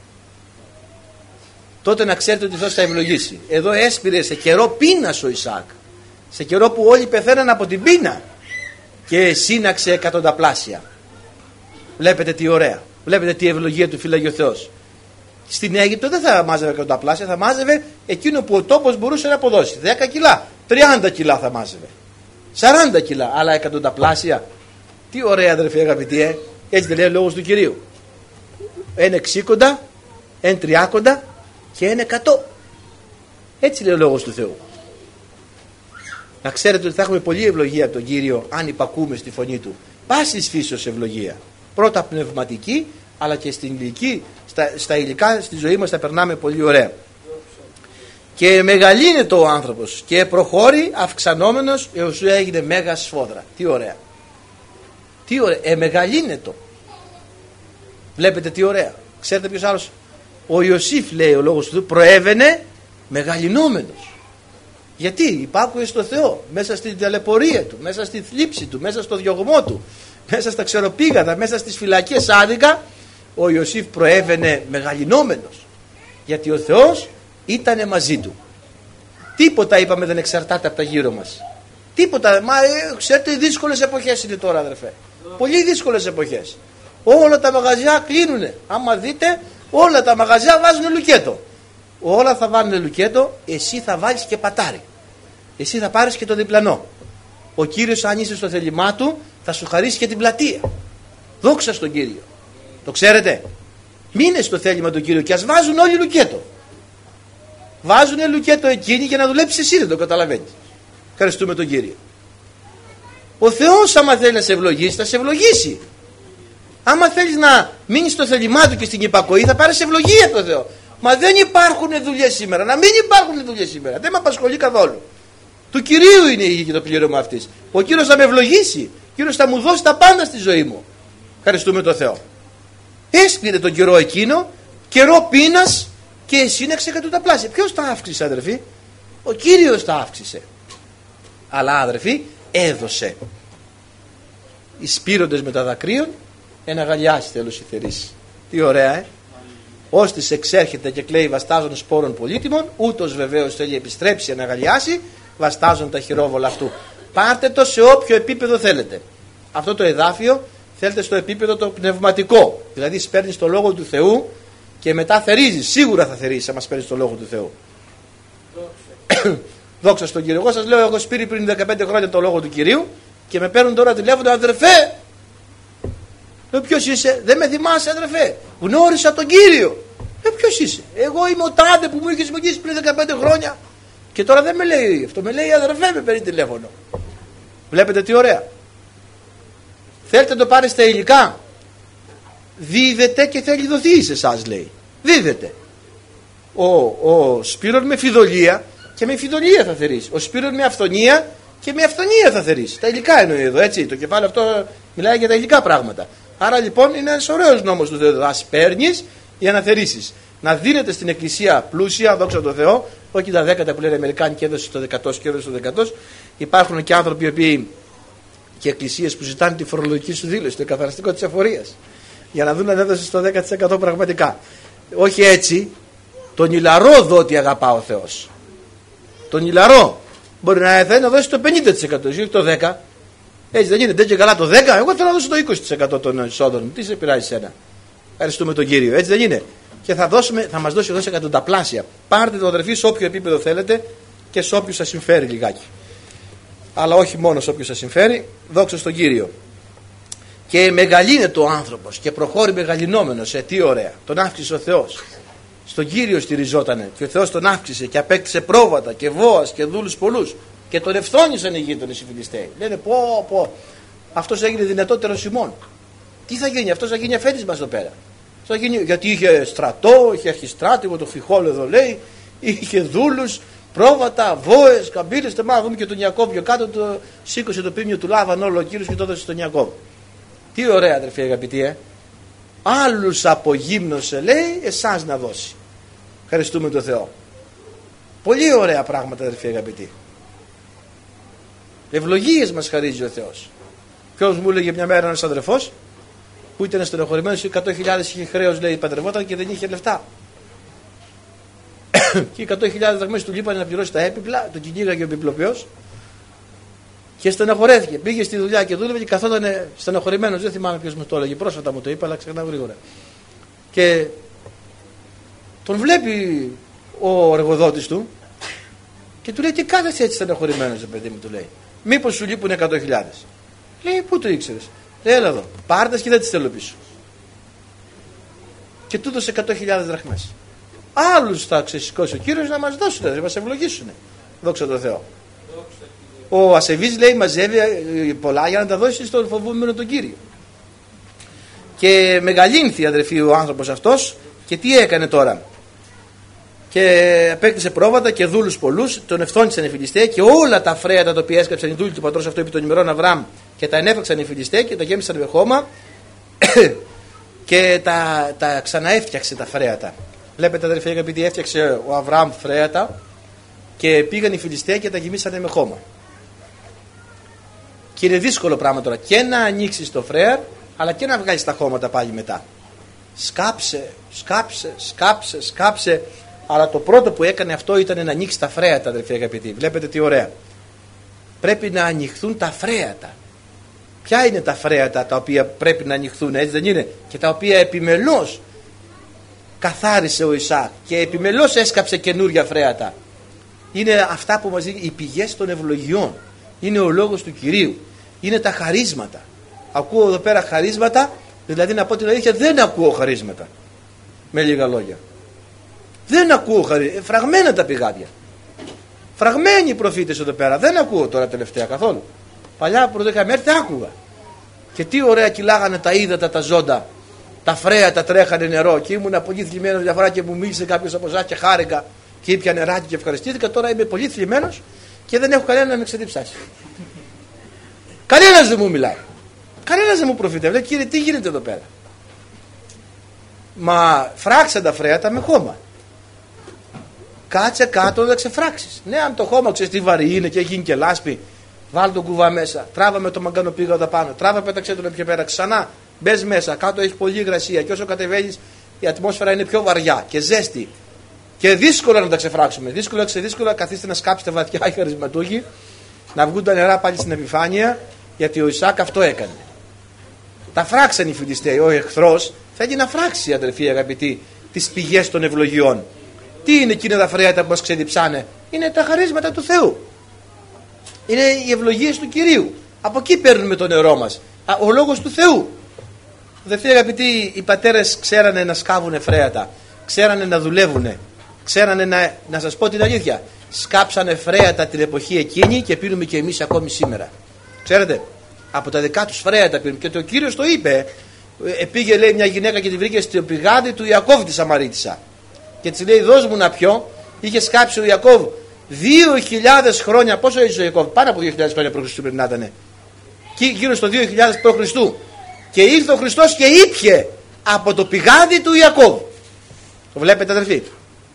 τότε να ξέρετε ότι Θεός θα ευλογήσει. Εδώ έσπηρε σε καιρό πείνας ο Ισαάκ, σε καιρό που όλοι πεθαίναν από την πείνα, και σύναξε εκατονταπλάσια. Βλέπετε τι ωραία, βλέπετε τι ευλογία του φύλαγε ο Θεός. Στην Αίγυπτο δεν θα μάζευε εκατονταπλάσια, θα μάζευε εκείνο που ο τόπος μπορούσε να αποδώσει. 10 κιλά, 30 κιλά θα μάζευε, 40 κιλά, αλλά εκατονταπλάσια. Τι ωραία, αδερφοί αγαπητοί, έτσι δεν λέει ο λόγος του Κυρίου? 1 εξήκοντα, 1 τριάκοντα και 1 εκατό. Έτσι λέει ο λόγος του Θεού. Να ξέρετε ότι θα έχουμε πολλή ευλογία από τον Κύριο αν υπακούμε στη φωνή του. Πάσης φύσεως ευλογία. Πρώτα πνευματική, αλλά και στην ηλική, στα υλικά στη ζωή μας τα περνάμε πολύ ωραία. Και μεγαλύνεται ο άνθρωπος και προχώρη αυξανόμενος έως που έγινε μέγα σφόδρα. Τι ωραία. Τι ωραία. Μεγαλύνεται. Βλέπετε τι ωραία. Ξέρετε ποιος άλλος? Ο Ιωσήφ, λέει ο λόγος του Θεού, προέβαινε μεγαλυνόμενος. Γιατί? Υπάκουε στο Θεό, μέσα στην ταλαιπωρία του, μέσα στη θλίψη του, μέσα στο διωγμό του, μέσα στα ξεροπήγαδα, μέσα στις φυλακές άδικα. Ο Ιωσήφ προέβαινε μεγαλυνόμενος, γιατί ο Θεός ήτανε μαζί του. Τίποτα, είπαμε, δεν εξαρτάται από τα γύρω μας. Τίποτα. Μα ξέρετε, δύσκολες εποχές είναι τώρα, αδερφέ. Πολύ δύσκολες εποχές. Όλα τα μαγαζιά κλείνουνε. Άμα δείτε, όλα τα μαγαζιά βάζουν λουκέτο. Όλα θα βάλουν λουκέτο, εσύ θα βάλεις και πατάρι. Εσύ θα πάρεις και το διπλανό. Ο Κύριος, αν είσαι στο θέλημά του, θα σου χαρίσει και την πλατεία. Δόξα στον Κύριο. Το ξέρετε. Μείνε στο θέλημα του Κύριου και ας βάζουν όλοι λουκέτο. Βάζουν λουκέτο εκείνοι για να δουλέψεις εσύ, δεν το καταλαβαίνεις. Ευχαριστούμε τον Κύριο. Ο Θεός, άμα θέλει να σε ευλογήσει, θα σε ευλογήσει. Άμα θέλεις να μείνεις στο θέλημά του και στην υπακοή, θα πάρεις ευλογία από τον Θεό. Μα δεν υπάρχουν δουλειές σήμερα. Να μην υπάρχουν δουλειές σήμερα. Δεν με απασχολεί καθόλου. Του Κυρίου είναι η γη και το πλήρωμα αυτής. Ο Κύριος θα με ευλογήσει. Ο Κύριος θα μου δώσει τα πάντα στη ζωή μου. Ευχαριστούμε τον Θεό. Έσπηρε τον καιρό εκείνο, καιρό πείνας, και εσύναξε εκατονταπλάσια. Ποιος τα αύξησε, αδερφοί? Ο Κύριος τα αύξησε. Αλλά, αδερφοί, έδωσε. Οι σπείροντες με τα δακρύων εναγαλιάσει τέλος η θερήση. Τι ωραία, Ώστις εξέρχεται και κλαίει βαστάζων σπόρων πολύτιμων, ούτως βεβαίως θέλει επιστρέψει αναγαλιάσει, βαστάζουν τα χειρόβολα αυτού. Πάρτε το σε όποιο επίπεδο θέλετε. Αυτό το εδάφιο θέλετε στο επίπεδο το πνευματικό. Δηλαδή σπέρνεις το λόγο του Θεού και μετά θερίζεις. Σίγουρα θα θερίζεις άμα σπέρνεις το λόγο του Θεού. Δόξα στον Κύριο. Εγώ σας λέω, εγώ σπήρει πριν 15 χρόνια το λόγο του Κυρίου και με παίρνουν τώρα τηλέφωνο, αδερφέ. Λέω, ποιος είσαι? Δεν με θυμάσαι, αδερφέ? Γνώρισα τον Κύριο. Ποιος είσαι? Εγώ είμαι ο τάδε που μου είχες βοηθήσει πριν 15 χρόνια. Και τώρα δεν με λέει αυτό, με λέει αδερφέ, με παίρνει τηλέφωνο. Βλέπετε τι ωραία. Θέλετε να το πάρετε στα υλικά? Δίδεται και θέλει δοθεί σε εσάς, λέει. Δίδεται. Ο Σπύρον με φιδωλία και με φιδωλία θα θερήσει. Ο Σπύρον με αυθονία και με αυθονία θα θερήσει. Τα υλικά εννοεί εδώ, έτσι. Το κεφάλαιο αυτό μιλάει για τα υλικά πράγματα. Άρα λοιπόν είναι ένας ωραίος νόμος του Θεού. Ας παίρνεις για να θερήσεις. Να δίνετε στην εκκλησία πλούσια, δόξα τω Θεώ, όχι τα δέκατα που λένε οι Αμερικάνοι και έδωσε το δεκατός και έδωσε το δεκατός. Υπάρχουν και άνθρωποι οι οποίοι και εκκλησίες που ζητάνε τη φορολογική σου δήλωση, το εκαθαριστικό της εφορίας, για να δουν αν έδωσε το 10% πραγματικά. Όχι έτσι, τον ηλαρό δότη αγαπά ο Θεός. Τον ηλαρό. Μπορεί να θέλει να δώσει το 50%, όχι το 10%. Έτσι δεν είναι, δεν και καλά το 10%. Εγώ θέλω να δώσω το 20% των εισόδων μου. Τι σε πειράζει σένα? Ευχαριστούμε τον Κύριο. Έτσι δεν είναι? Και θα μας δώσει εδώ σε εκατονταπλάσια. Πάρτε το, αδερφοί, σε όποιο επίπεδο θέλετε και σε όποιο σας συμφέρει λιγάκι. Αλλά όχι μόνο σε όποιο σας συμφέρει. Δόξα στον Κύριο. Και μεγαλύνεται ο άνθρωπος και προχώρει μεγαλυνόμενος. Τι ωραία. Τον αύξησε ο Θεός. Στον Κύριο στηριζότανε και ο Θεός τον αύξησε και απέκτησε πρόβατα και βόας και δούλους πολλούς. Και τον ευθόνησαν οι γείτονες οι Φιλιστέοι. Λένε πω, αυτός έγινε δυνατότερος ημών. Τι θα γίνει? Αυτός θα γίνει αφέντης μας εδώ πέρα. Γιατί είχε στρατό, είχε αρχιστράτηγο, το Φιχόλ εδώ λέει, είχε δούλους, πρόβατα, βόες, καμπύλες. Μα δούμε και τον Ιακώβ πιο κάτω, το σήκωσε το πίμνιο του Λάβαν όλο ο Κύριος και το έδωσε στον Ιακώβ. Τι ωραία, αδερφοί αγαπητοί, Άλλους απογύμνωσε, λέει, εσάς να δώσει. Ευχαριστούμε τον Θεό. Πολύ ωραία πράγματα, αδερφοί αγαπητοί. Ευλογίες μας χαρίζει ο Θεός. Ποιος μου έλεγε μια μέρα ένας αδερφός που ήταν στενοχωρημένος, 100.000 είχε χρέος, λέει, παντρευόταν και δεν είχε λεφτά. Και οι 100.000 δραχμές του λείπανε να πληρώσει τα έπιπλα, τον κυνήγαγε ο επιπλοποιός και στενοχωρέθηκε. Πήγε στη δουλειά και δούλευε και καθόταν στενοχωρημένος. Δεν θυμάμαι ποιος μου το έλεγε, πρόσφατα μου το είπα, αλλά ξεχνάω γρήγορα. Και τον βλέπει ο εργοδότης του και του λέει, τι κάθεσαι έτσι στενοχωρημένος, παιδί μου, του λέει. Μήπως σου λείπουν 100.000? Λέει, πού το ήξερες? Λέει, έλα εδώ, πάρτες και δεν τις θέλω πίσω. Και του έδωσε 100.000 δραχμές. Άλλους θα ξεσηκώσει ο Κύριος να μας δώσουν, να μας ευλογήσουν. Δόξα τω Θεώ. Ο ασεβής, λέει, μαζεύει πολλά για να τα δώσει στον φοβούμενο τον Κύριο. Και μεγαλύνθη, αδερφοί, ο άνθρωπος αυτός. Και τι έκανε τώρα? Και απέκτησε πρόβατα και δούλους πολλούς, τον ευθόνησαν οι Φιλιστέοι και όλα τα φρέατα τα οποία έσκαψαν οι δούλοι του πατρός αυτού επί των ημερών Αβραάμ και τα ενέφραξαν οι Φιλιστέοι και τα γέμισαν με χώμα και τα ξαναέφτιαξε τα φρέατα. Βλέπετε, αδερφοί αγαπητοί, έφτιαξε ο Αβραάμ φρέατα και πήγαν οι Φιλιστέοι και τα γεμίσανε με χώμα. Και είναι δύσκολο πράγμα τώρα και να ανοίξεις το φρέαρ, αλλά και να βγάλεις τα χώματα πάλι μετά. Σκάψε. Αλλά το πρώτο που έκανε αυτό ήταν να ανοίξει τα φρέατα, αδερφοί αγαπητοί. Βλέπετε τι ωραία. πρέπει να ανοιχθούν τα φρέατα. Ποια είναι τα φρέατα τα οποία πρέπει να ανοιχθούν, έτσι δεν είναι? Και τα οποία επιμελώς καθάρισε ο Ισαάκ και επιμελώς έσκαψε καινούρια φρέατα. Είναι αυτά που μας δίνει οι πηγές των ευλογιών. Είναι ο λόγος του Κυρίου. Είναι τα χαρίσματα. Ακούω εδώ πέρα χαρίσματα, δηλαδή να πω την αλήθεια, δεν ακούω χαρίσματα. Με λίγα λόγια. Δεν ακούω χαρίσματα. Φραγμένα τα πηγάδια. Φραγμένοι οι προφήτες εδώ πέρα. Δεν ακούω τώρα τελευταία καθόλου. Παλιά που είχαμε έρθει άκουγα. Και τι ωραία κυλάγανε τα ύδατα, τα ζώντα. Τα φρέατα τρέχανε νερό. Και ήμουν πολύ θλιμμένος μια φορά και μου μίλησε κάποιος από εσάς και χάρηκα. Και ήπια νεράκι και ευχαριστήθηκα. Τώρα είμαι πολύ θλιμμένος και δεν έχω κανένα να με ξεδιψάσει. Κανένας δεν μου μιλάει. Κανένας δεν μου προφητεύει. Λέει, κύριε, τι γίνεται εδώ πέρα? Μα φράξαν τα φρέατα με χώμα. Κάτσε κάτω να ξεφράξεις. Ναι, αν το χώμα ξέρεις τι βαρύ είναι και έχει γίνει και λάσπη, βάλ τον κουβά μέσα. Τράβα με το μαγκανοπήγαδο πάνω. Τράβα, πέταξε τον πιο πέρα. Ξανά μπες μέσα. Κάτω έχει πολλή υγρασία. Και όσο κατεβαίνεις, η ατμόσφαιρα είναι πιο βαριά και ζέστη. Και δύσκολο να τα ξεφράξουμε. Δύσκολα καθίστε να σκάψετε βαθιά οι χαρισματούχοι, να βγουν τα νερά πάλι στην επιφάνεια, γιατί ο Ισαάκ αυτό έκανε. Τα φράξαν οι Φιλιστέοι. Ο εχθρός θέλει να φράξει, αδερφοί αγαπητοί, τις πηγές των ευλογιών. Τι είναι εκείνα τα φρέατα που μας ξεδιψάνε? Είναι τα χαρίσματα του Θεού. Είναι οι ευλογίες του Κυρίου. Από εκεί παίρνουμε το νερό μας. Ο λόγος του Θεού. Αδερφοί αγαπητοί, οι πατέρες ξέρανε να σκάβουνε φρέατα. Ξέρανε να δουλεύουνε. Ξέρανε να σας πω την αλήθεια. Σκάψανε φρέατα την εποχή εκείνη και πίνουμε και εμείς ακόμη σήμερα. Ξέρετε, από τα δικά τους φρέατα πίνουμε. Και ο Κύριος το είπε. Πήγε, λέει, μια γυναίκα και τη βρήκε στο πηγάδι του Ιακώβ τη Σαμαρίτισσα. Και της λέει, δώσ' μου να πιω. Είχε σκάψει ο Ιακώβ 2.000 χρόνια. Πόσο έζησε ο Ιακώβ? Πάνω από 2.000 χρόνια π.Χ. πρέπει να ήταν. Γύρω στο 2.000 π.Χ. Και ήρθε ο Χριστός και ήπιε από το πηγάδι του Ιακώβ. Το βλέπετε, αδερφοί?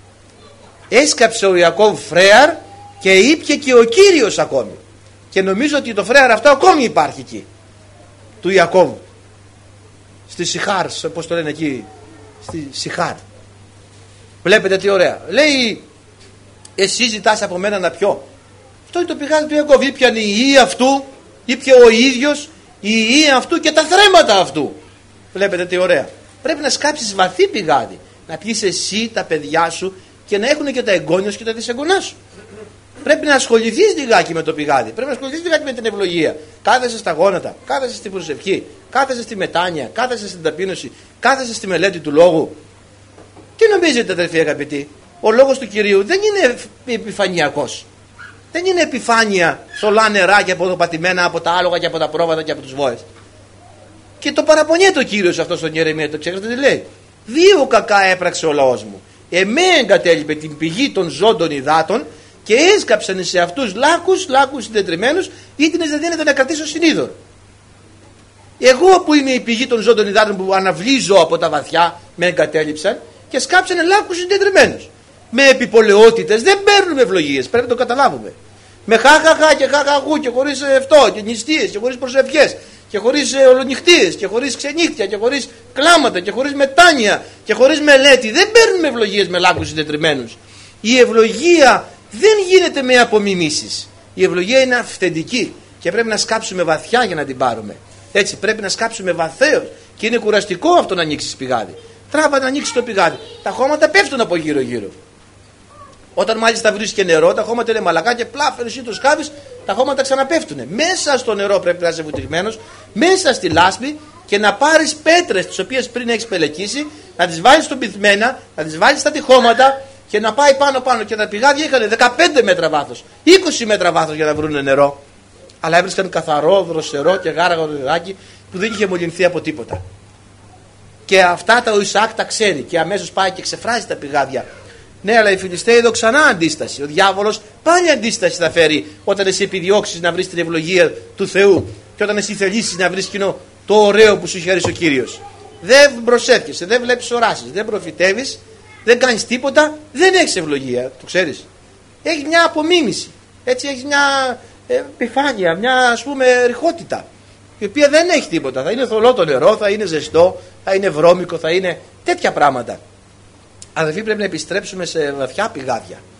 Έσκαψε ο Ιακώβ φρέαρ και ήπιε και ο Κύριος ακόμη. Και νομίζω ότι το φρέαρ αυτό ακόμη υπάρχει εκεί, του Ιακώβ, στη Σιχάρ, όπως το λένε εκεί, στη Σιχάρ. Βλέπετε τι ωραία. Λέει, εσύ ζητάς από μένα να πιω. Αυτό είναι το πηγάδι του Ιακώβ. Ήπιαν οι ιοί αυτού, ήπιε ο ίδιος οι ιοί αυτού και τα θρέματα αυτού. Βλέπετε τι ωραία. Πρέπει να σκάψεις βαθύ πηγάδι. Να πιεις εσύ, τα παιδιά σου, και να έχουν και τα εγγόνια σου και τα δυσεγγονά σου. Πρέπει να ασχοληθείς λιγάκι με το πηγάδι. Πρέπει να ασχοληθείς λιγάκι με την ευλογία. Κάθεσαι στα γόνατα, κάθεσαι στην προσευχή, κάθεσαι στη μετάνοια, κάθεσαι στην ταπείνωση, κάθεσαι στη μελέτη του λόγου. Τι νομίζετε, αδερφοί αγαπητοί? Ο λόγος του Κυρίου δεν είναι επιφανειακός. Δεν είναι επιφάνεια, θολά νεράκια αποδοπατημένα από τα άλογα και από τα πρόβατα και από τους βόες. Και το παραπονιέται ο Κύριος αυτό στον Ιερεμία. Το ξέρετε τι λέει? 2 κακά έπραξε ο λαός μου. Εμέ εγκατέλειπε την πηγή των ζώντων υδάτων και έσκαψαν σε αυτούς λάκους συντετριμμένους, ήτινες δεν δίνεται να κρατήσω συνείδων. Εγώ που είμαι η πηγή των ζώντων υδάτων που αναβλύζω από τα βαθιά, με εγκατέλειψαν και σκάψανε λάκους συντετριμμένους. Με επιπολαιότητες δεν παίρνουμε ευλογίες, πρέπει να το καταλάβουμε. Με χαχαχά και χαχαγού και χωρίς αυτό και νηστείες και χωρίς προσευχές και χωρίς ολονυχτίες και χωρίς ξενύχτια και χωρίς κλάματα και χωρίς μετάνοια και χωρίς μελέτη δεν παίρνουμε ευλογίες με λάκους συντετριμμένους. Η ευλογία δεν γίνεται με απομιμήσεις. Η ευλογία είναι αυθεντική και πρέπει να σκάψουμε βαθιά για να την πάρουμε. Έτσι πρέπει να σκάψουμε βαθέως και είναι κουραστικό αυτό να ανοίξεις πηγάδι. Τράβα να ανοίξεις το πηγάδι. Τα χώματα πέφτουν από γύρω-γύρω. Όταν μάλιστα βρεις και νερό, τα χώματα είναι μαλακά και πλάφ, εσύ το σκάβεις, τα χώματα ξαναπέφτουν. Μέσα στο νερό πρέπει να είσαι βουτυγμένος, μέσα στη λάσπη και να πάρεις πέτρες τις οποίες πριν έχεις πελεκίσει, να τις βάλεις στον πυθμένα, να τις βάλεις στα τυχώματα και να πάει πάνω. Και τα πηγάδια είχαν 15 μέτρα βάθος, 20 μέτρα βάθος για να βρουν νερό. Αλλά έβρισκαν καθαρό, δροσερό και γάραγο νεράκι που δεν είχε μολυνθεί από τίποτα. Και αυτά τα ο Ισαάκ τα ξέρει και αμέσως πάει και ξεφράζει τα πηγάδια. Ναι, αλλά οι Φιλιστέοι εδώ ξανά αντίσταση. Ο διάβολος πάλι αντίσταση θα φέρει όταν εσύ επιδιώξεις να βρεις την ευλογία του Θεού και όταν εσύ θελήσεις να βρεις κοινό το ωραίο που σου χαίρεσε ο Κύριος. Δεν προσεύχεσαι, δεν βλέπεις οράσεις, δεν προφητεύεις, δεν κάνεις τίποτα, δεν έχεις ευλογία. Το ξέρεις. Έχεις μια απομίμηση. Έτσι έχεις μια επιφάνεια, μια ας πούμε ρηχότητα, η οποία δεν έχει τίποτα. Θα είναι θολό το νερό, θα είναι ζεστό, θα είναι βρώμικο, θα είναι τέτοια πράγματα. Αδελφοί, πρέπει να επιστρέψουμε σε βαθιά πηγάδια.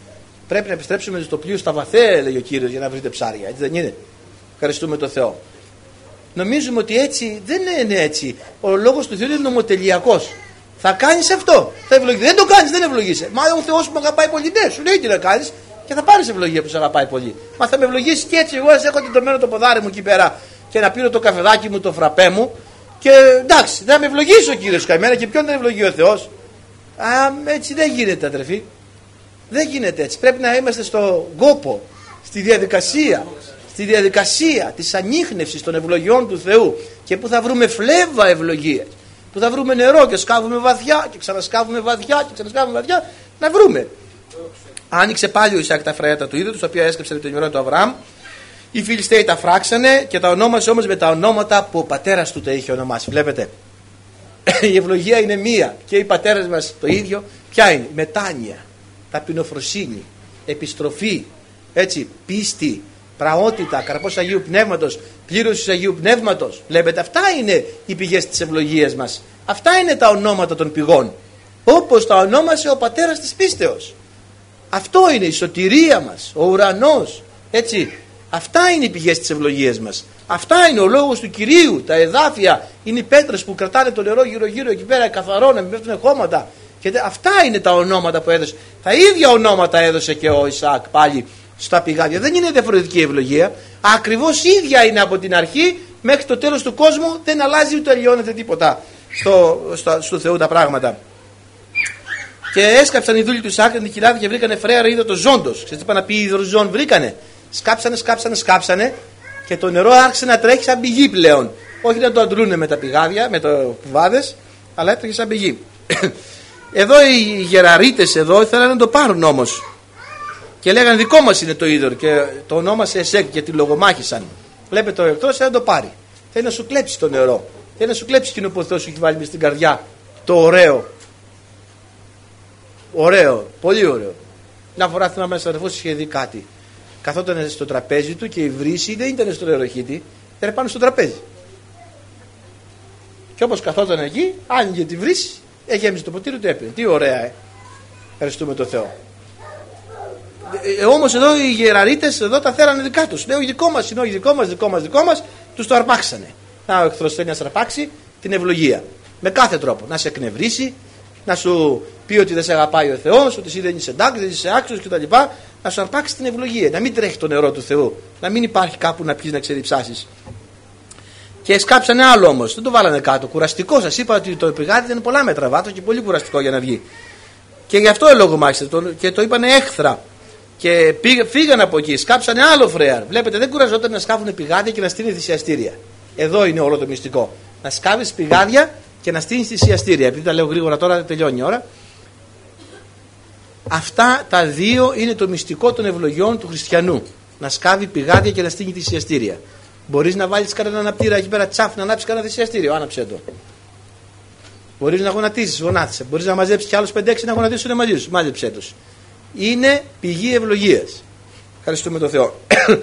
Πρέπει να επιστρέψουμε στο πλοίο στα βαθαία, λέει ο Κύριος, για να βρείτε ψάρια. Έτσι δεν είναι? Ευχαριστούμε τον Θεό. Νομίζουμε ότι έτσι δεν είναι έτσι. Ο λόγος του Θεού είναι νομοτελειακός. Θα κάνεις αυτό, θα ευλογείς. Δεν το κάνεις, δεν ευλογείσαι. Μα ο Θεός μου αγαπάει πολύ, ναι, σου λέει τι να κάνεις και θα πάρεις ευλογία που σε αγαπάει πολύ. Μα θα με ευλογήσεις και έτσι. Εγώ έχω τεντωμένο το ποδάρι μου εκεί πέρα και να πίνω το καφεδάκι μου, το φραπέ μου. Και εντάξει, θα με ευλογήσει ο Κύριος καημένα και ποιον δεν ευλογεί ο Θεός. Έτσι δεν γίνεται, αδερφοί. Δεν γίνεται έτσι. Πρέπει να είμαστε στον κόπο, στη διαδικασία της ανίχνευσης των ευλογιών του Θεού, και που θα βρούμε φλέβα ευλογίες, που θα βρούμε νερό και σκάβουμε βαθιά και ξανασκάβουμε βαθιά και ξανασκάβουμε βαθιά, να βρούμε. Άνοιξε πάλι ο Ισάκ τα φρέατα του ίδιου, τα οποία έσκαψε με τον ημερών του Αβραάμ. Οι Φιλιστέοι τα φράξανε και τα ονόμασε όμως με τα ονόματα που ο πατέρας του τα είχε ονομάσει. Βλέπετε, η ευλογία είναι μία και οι πατέρες μας το ίδιο. Ποια είναι? Μετάνοια, ταπεινοφροσύνη, επιστροφή, έτσι, πίστη, πραότητα, καρπός Αγίου Πνεύματος, πλήρωση Αγίου Πνεύματος. Βλέπετε, αυτά είναι οι πηγές της ευλογίας μας. Αυτά είναι τα ονόματα των πηγών, όπως τα ονόμασε ο πατέρας της πίστεως. Αυτό είναι η σωτηρία μας, ο ουρανός, έτσι. Αυτά είναι οι πηγές της ευλογίας μας. Αυτά είναι ο λόγος του Κυρίου. Τα εδάφια είναι οι πέτρες που κρατάνε το νερό γύρω-γύρω εκεί πέρα, καθαρό, να μην πέφτουν χώματα. Και αυτά είναι τα ονόματα που έδωσε. Τα ίδια ονόματα έδωσε και ο Ισαάκ πάλι στα πηγάδια. Δεν είναι διαφορετική ευλογία. Ακριβώς ίδια είναι από την αρχή μέχρι το τέλος του κόσμου. Δεν αλλάζει ούτε αλλοιώνεται τίποτα στο Θεού τα πράγματα. Και έσκαψαν οι δούλοι του Ισαάκ την κοιλάδα και βρήκανε φρέαρα είδα το ζώντος. Ξέρετε τι είπα να πει υδροζών? Βρήκανε. Σκάψανε και το νερό άρχισε να τρέχει σαν πηγή πλέον. Όχι να το αντλούνε με τα πηγάδια, με το κουβάδες, αλλά έτρεχε σαν πηγή. Εδώ οι γεραρίτες εδώ ήθελαν να το πάρουν όμως. Και λέγανε δικό μας είναι το είδωρ και το ονόμασε Εσέκ και τη λογομάχησαν. Βλέπετε, ο εχθρός θέλει να το πάρει. Θέλει να σου κλέψει το νερό. Θέλει να σου κλέψει εκείνο που ο Θεός σου έχει βάλει μες στην καρδιά. Το ωραίο. Ωραίο, πολύ ωραίο. Μια φορά θυμάμαι ένας αδερφός είχε δει κάτι. Καθόταν στο τραπέζι του και η βρύση δεν ήταν στο νεροχύτη, ήταν πάνω στο τραπέζι. Και όπως καθόταν εκεί, άνοιγε τη βρύση, έγεμιζε το ποτήρι του, έπαιρνε. Τι ωραία, Ευχαριστούμε τον Θεό. Όμως εδώ οι γεραρίτες εδώ τα θέλανε δικά τους. Λέει, δικό μας είναι, όχι δικό μας, τους το αρπάξανε. Να, ο εχθρός θέλει να σε αρπάξει την ευλογία. Με κάθε τρόπο. Να σε εκνευρίσει, να σου πει ότι δεν σε αγαπάει ο Θεός, ότι εσύ δεν είσαι εντάξει, δεν είσαι άξιος κτλ. Να σου αρπάξει την ευλογία. Να μην τρέχει το νερό του Θεού. Να μην υπάρχει κάπου να πιεις να ξεδιψάσεις. Και σκάψανε άλλο όμως. Δεν το βάλανε κάτω. Κουραστικό. Σας είπα ότι το πηγάδι είναι πολλά μέτρα βάθος και πολύ κουραστικό για να βγει. Και γι' αυτό ελογομάχησε και το είπανε έχθρα. Και φύγανε από εκεί. Σκάψανε άλλο φρέαρ. Βλέπετε, δεν κουραζόταν να σκάβουν πηγάδια και να στείλουν θυσιαστήρια. Εδώ είναι όλο το μυστικό. Να σκάβεις πηγάδια και να στείλεις θυσιαστήρια. Επειδή τα λέω γρήγορα τώρα, δεν τελειώνει η ώρα. Αυτά τα δύο είναι το μυστικό των ευλογιών του χριστιανού. Να σκάβει πηγάδια και να στείλει θυσιαστήρια. Μπορείς να βάλεις κανένα αναπτήρα εκεί πέρα τσάφ να ανάψεις κανένα θυσιαστήριο, άναψε το. Μπορείς να γονατίσεις, γονάτισε. Μπορείς να μαζέψεις κι άλλους 5-6 να γονατίσουν μαζί σου, μάζεψέ τους. Είναι πηγή ευλογίας. Ευχαριστούμε τον Θεό.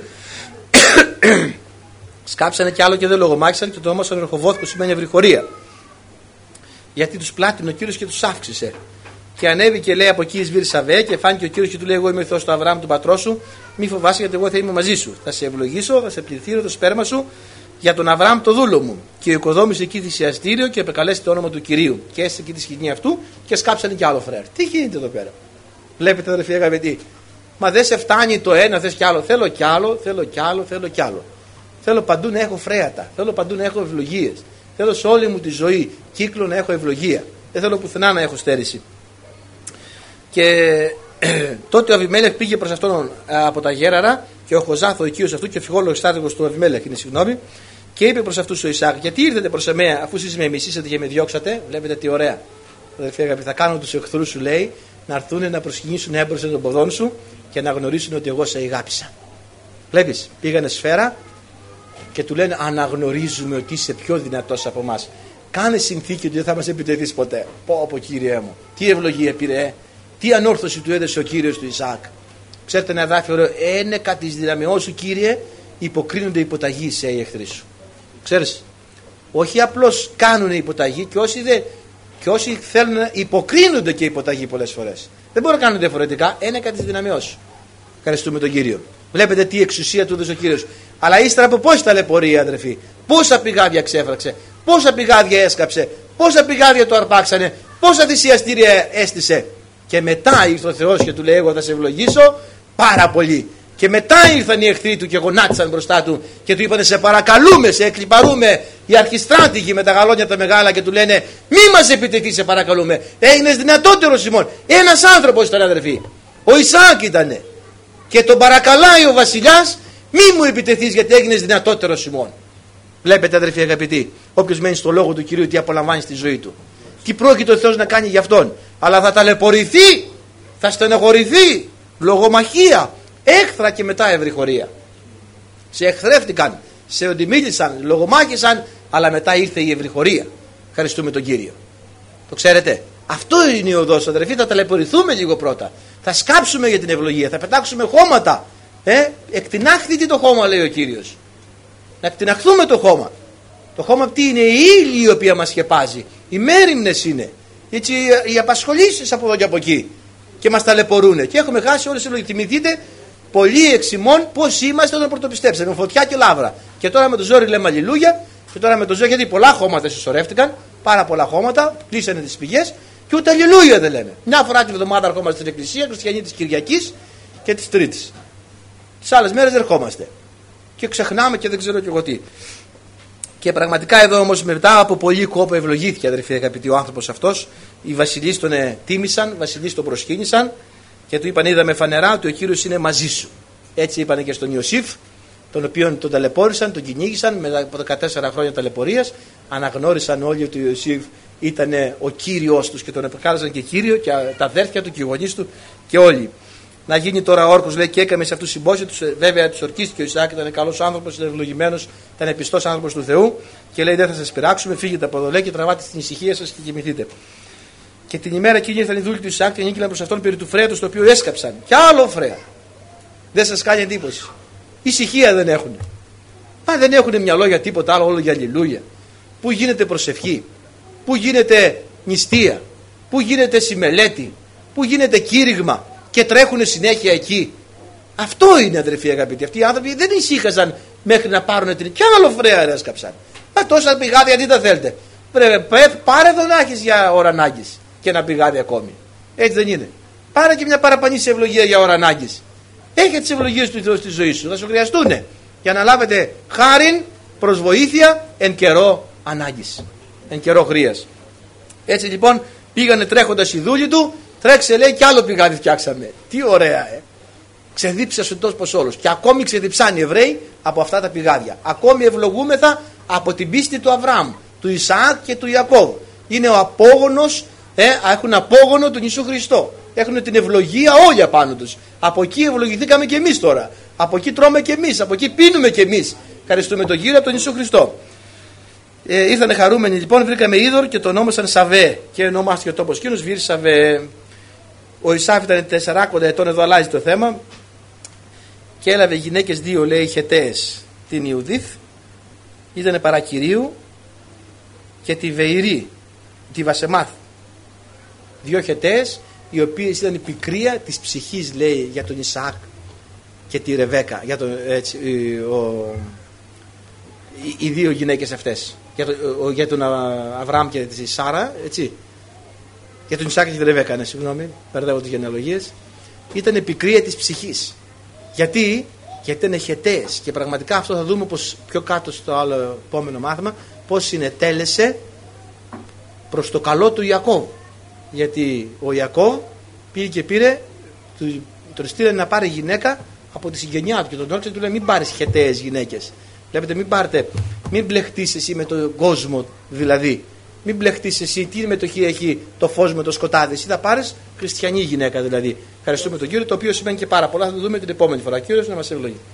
Σκάψανε κι άλλο και δεν λογομάχησαν και το όνομασαν Ρεχοβόθ που σημαίνει ευρυχωρία. Γιατί τους πλάττινε ο Κύριος και τους αύξησε. Και ανέβηκε, λέει, από εκεί εις Βυρσαβέ και φάνηκε ο Κύριος και του λέει: Εγώ είμαι ο Θεός του Αβραάμ, του πατρός σου. Μη φοβάσαι, γιατί εγώ θα είμαι μαζί σου. Θα σε ευλογήσω, θα σε πληθύρω το σπέρμα σου για τον Αβραάμ το δούλο μου. Και οικοδόμησε εκεί θυσιαστήριο και επεκαλέσει το όνομα του Κυρίου. Και έστησε εκεί τη σκηνή αυτού και σκάψανε κι άλλο φρέρ. Τι γίνεται εδώ πέρα? Βλέπετε, αδερφοί αγαπητοί, μα δεν σε φτάνει το ένα, θες κι άλλο. Θέλω κι άλλο, θέλω κι άλλο, θέλω κι άλλο. Θέλω παντού να έχω φρέατα. Θέλω παντού να έχω ευλογίες. Θέλω σε όλη μου τη ζωή κύκλο να έχω ευλογία. Δεν θέλω πουθενά να έχω στέρηση. Και τότε ο Αβιμέλεχ πήγε προς αυτόν από τα γέραρα και ο Χοζάθ ο οικείος αυτού και ο φυγόλογος στρατηγός του Αβιμέλεχ είναι, συγγνώμη, και είπε προς αυτούς ο Ισαάκ: Γιατί ήρθατε προς εμένα αφού εσείς με μισήσατε και με διώξατε? Βλέπετε τι ωραία. Αδερφοί αγαπητοί, θα κάνω τους εχθρούς σου, λέει, να έρθουν να προσκυνήσουν έμπροσθεν των ποδών σου και να γνωρίσουν ότι εγώ σε αγάπησα. Βλέπεις, πήγανε σφαίρα και του λένε: Αναγνωρίζουμε ότι είσαι πιο δυνατός από εμάς. Κάνε συνθήκη ότι δεν θα μας επιτεθείς ποτέ. Πω, Κύριε μου, τι ευλογία πήρε, τι ανόρθωση του έδωσε ο Κύριος του Ισαάκ. Ξέρετε ένα εδάφιο ωραίο: Ένεκα της δυναμεώς σου, Κύριε, υποκρίνονται υποταγή σε οι εχθροί σου. Ξέρεις, όχι απλώς κάνουν υποταγή, και όσοι θέλουν να υποκρίνονται και υποταγή πολλές φορές. Δεν μπορούν να κάνουν διαφορετικά. Ένεκα της δυναμεώς σου. Ευχαριστούμε τον Κύριο. Βλέπετε τι εξουσία του έδωσε ο Κύριος. Αλλά ύστερα από πόση ταλαιπωρία, αδερφοί, πόσα πηγάδια ξέφραξε, πόσα πηγάδια έσκαψε, πόσα πηγάδια το αρπάξανε, πόσα θυσιαστήρια έστησε. Και μετά ήρθε ο Θεός και του λέει: εγώ θα σε ευλογήσω πάρα πολύ. Και μετά ήρθαν οι εχθροί του και γονάτισαν μπροστά του και του είπανε: σε παρακαλούμε, σε εκλιπαρούμε. Οι αρχιστράτηγοι με τα γαλόνια τα μεγάλα και του λένε: μη μας επιτεθείς, σε παρακαλούμε. Έγινες δυνατότερος ημών. Ένας άνθρωπος ήταν, αδερφοί. Ο Ισαάκ ήτανε. Και τον παρακαλάει ο βασιλιάς: μη μου επιτεθείς, γιατί έγινες δυνατότερος ημών. Βλέπετε, αδερφοί αγαπητοί, όποιος μένει στο λόγο του Κυρίου, τι απολαμβάνει στη ζωή του. Τι πρόκειται ο Θεός να κάνει για αυτόν. Αλλά θα ταλαιπωρηθεί, θα στενοχωρηθεί, λογομαχία, έχθρα και μετά ευρυχωρία. Σε εχθρεύτηκαν, σε οντιμίλησαν, λογομάχησαν, αλλά μετά ήρθε η ευρυχωρία. Ευχαριστούμε τον Κύριο. Το ξέρετε. Αυτό είναι η οδός, αδερφοί. Θα ταλαιπωρηθούμε λίγο πρώτα. Θα σκάψουμε για την ευλογία, θα πετάξουμε χώματα. Εκτινάχθητη το χώμα, λέει ο Κύριος. Να εκτιναχθούμε το χώμα. Το χώμα τι είναι? Η ύλη η οποία μας σκεπάζει. Οι μέριμνες είναι. Έτσι, οι απασχολήσεις από εδώ και από εκεί. Και μας ταλαιπωρούν. Και έχουμε χάσει όλες τις ευλογίες. Θυμηθείτε, πολλοί εξ ημών πώς είμαστε όταν πρωτοπιστέψαμε. Με φωτιά και λάβρα. Και τώρα με το ζόρι λέμε αλληλούια. Και τώρα με το ζόρι, γιατί πολλά χώματα συσσωρεύτηκαν. Πάρα πολλά χώματα. Πλήσανε τις πηγές. Και ούτε αλληλούια δεν λέμε. Μια φορά την εβδομάδα ερχόμαστε στην εκκλησία, χριστιανοί της Κυριακής και της Τρίτης. Τις άλλες μέρες δεν ερχόμαστε. Και ξεχνάμε και δεν ξέρω και εγώ τι. Και πραγματικά εδώ όμως μετά από πολύ κόπο ευλογήθηκε, αδερφοί αγαπητοί, ο άνθρωπος αυτός. Οι βασιλείς τον τίμησαν, οι βασιλείς τον προσκύνησαν και του είπαν: είδαμε φανερά ότι ο Κύριος είναι μαζί σου. Έτσι είπανε και στον Ιωσήφ, τον οποίον τον ταλαιπώρησαν, τον κυνήγησαν μετά από 14 χρόνια ταλαιπωρίας. Αναγνώρισαν όλοι ότι ο Ιωσήφ ήταν ο Κύριος τους και τον επεκάλεσαν και Κύριο, και τα αδέρφια του και οι γονείς του και όλοι. Να γίνει τώρα όρκος, λέει, και έκαμε σε αυτούς συμπόσιο τους. Βέβαια τους ορκίστηκε ο Ισαάκ, ήταν καλός άνθρωπος, ήταν ευλογημένος, ήταν πιστός άνθρωπος του Θεού. Και λέει: δεν θα σας πειράξουμε, φύγετε από εδώ, λέει, και τραβάτε την ησυχία σας και κοιμηθείτε. Και την ημέρα εκείνη ήρθαν οι δούλοι του Ισαάκ και ανήκειλαν προς αυτόν περί του φρέατος το οποίο έσκαψαν. Και άλλο φρέα. Δεν σας κάνει εντύπωση? Ησυχία δεν έχουν. Μα δεν έχουν μυαλό για τίποτα άλλο, όλο για αλληλούια. Πού γίνεται προσευχή, πού γίνεται νηστεία, πού γίνεται συμμελέτη, πού γίνεται κήρυγμα. Και τρέχουν συνέχεια εκεί. Αυτό είναι, αδερφοί αγαπητοί. Αυτοί οι άνθρωποι δεν ησύχαζαν μέχρι να πάρουν την. Κι άλλο φρέα έσκαψαν. Μα τόσα πηγάδια τι τα θέλετε? Πάρε εδώ να έχεις για ώρα ανάγκης και ένα πηγάδι ακόμη. Έτσι δεν είναι? Πάρε και μια παραπανήσια ευλογία για ώρα ανάγκης. Έχει τις ευλογίες του Θεού στη ζωή σου. Θα σου χρειαστούν για να λάβετε χάριν προς βοήθεια εν καιρό ανάγκης. Εν καιρό χρείας. Έτσι λοιπόν πήγανε τρέχοντας οι δούλοι του. Τρέξε, λέει, κι άλλο πηγάδι φτιάξαμε. Τι ωραία, Ξεδίψασε τόσο όλους. Και ακόμη ξεδιψάνε οι Εβραίοι από αυτά τα πηγάδια. Ακόμη ευλογούμεθα από την πίστη του Αβραάμ, του Ισαάκ και του Ιακώβ. Είναι ο απόγονος, έχουν απόγονο τον Ιησού Χριστό. Έχουν την ευλογία όλοι απάνω τους. Από εκεί ευλογηθήκαμε κι εμείς τώρα. Από εκεί τρώμε κι εμείς. Από εκεί πίνουμε κι εμείς. Ευχαριστούμε τον Κύριο από τον Ιησού Χριστό. Ήρθανε χαρούμενοι λοιπόν, βρήκαμε είδωρ και το ονόμασαν Σαβέ. Και ονομάστηκε ο τόπος εκείνος Βήρ Σαβέ. Ο Ισάφ ήταν 40 ετών, εδώ αλλάζει το θέμα. Και έλαβε γυναίκες δύο, λέει, Χεταίες, την Ιουδίθ, ήταν παρακυρίου, και τη Βεηρή, τη Βασεμάθ. Δύο Χεταίες, οι οποίες ήταν η πικρία της ψυχής, λέει, για τον Ισαάκ και τη Ρεβέκα. Για τον, έτσι, οι δύο γυναίκες αυτές. Για τον Αβραάμ και τη Σάρα, έτσι. Για τον Ισαάκ και τη Ρεβέκα, ναι, συγγνώμη, μπερδεύω τις γενεαλογίες. Ήταν επικρία της ψυχής. Γιατί ήταν Χεταίες. Και πραγματικά αυτό θα δούμε πως πιο κάτω στο άλλο επόμενο μάθημα, πως συνετέλεσε προς το καλό του Ιακώβ. Γιατί ο Ιακώβ πήγε και πήρε, τον στείλανε να πάρει γυναίκα από τη συγγενιά του και τον όρκησε, του λέει: μην πάρεις Χεταίες γυναίκες. Βλέπετε, μην μπλεχτείς εσύ με τον κόσμο, δηλαδή. Μην μπλεχτείς εσύ, τι μετοχή έχει το φως με το σκοτάδι. Εσύ θα πάρεις χριστιανή γυναίκα, δηλαδή. Ευχαριστούμε τον Κύριο, το οποίο σημαίνει και πάρα πολλά. Θα το δούμε την επόμενη φορά. Κύριος να μας ευλογεί.